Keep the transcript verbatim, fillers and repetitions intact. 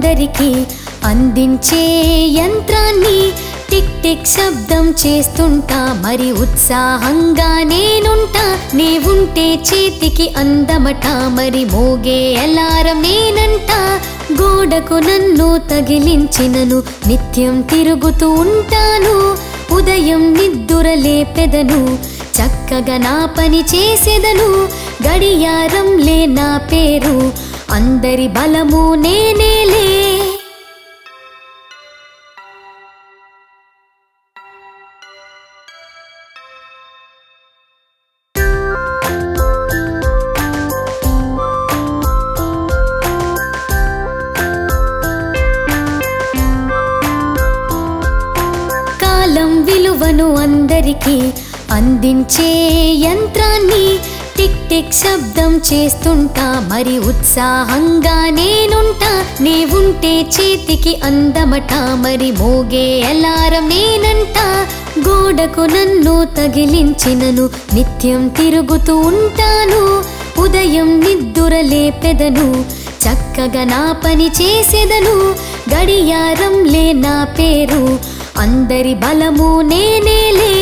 అందరికీ అందించే యంత్రాన్ని టిక్ టిక్ శబ్దం చేస్తుంటా మరి ఉత్సాహంగా నేనుంటా నీవుంటే చేతికి అందమట మరి మోగే అలారం నేనంటా గోడకు నన్ను తగిలించినను నిత్యం తిరుగుతూ ఉంటాను ఉదయం నిద్దుర లేపెదను చక్కగా నా పని చేసేదను గడియారం లే నా పేరు అందరి బలము నేనేలే కాలం విలువను అందరికీ అందించే యంత్రాన్ని టిక్ టిక్ శబ్దం చేస్తుంటా మరి ఉత్సాహంగా నేనుంటా నీవుంటే చేతికి అందమట మరి మోగే అలారం నేనంటా గోడకు నన్ను తగిలించినను నిత్యం తిరుగుతూ ఉంటాను ఉదయం నిద్దుర లేపెదను చక్కగా నా పని చేసేదను గడియారం లే నా పేరు అందరి బలము నేనేలే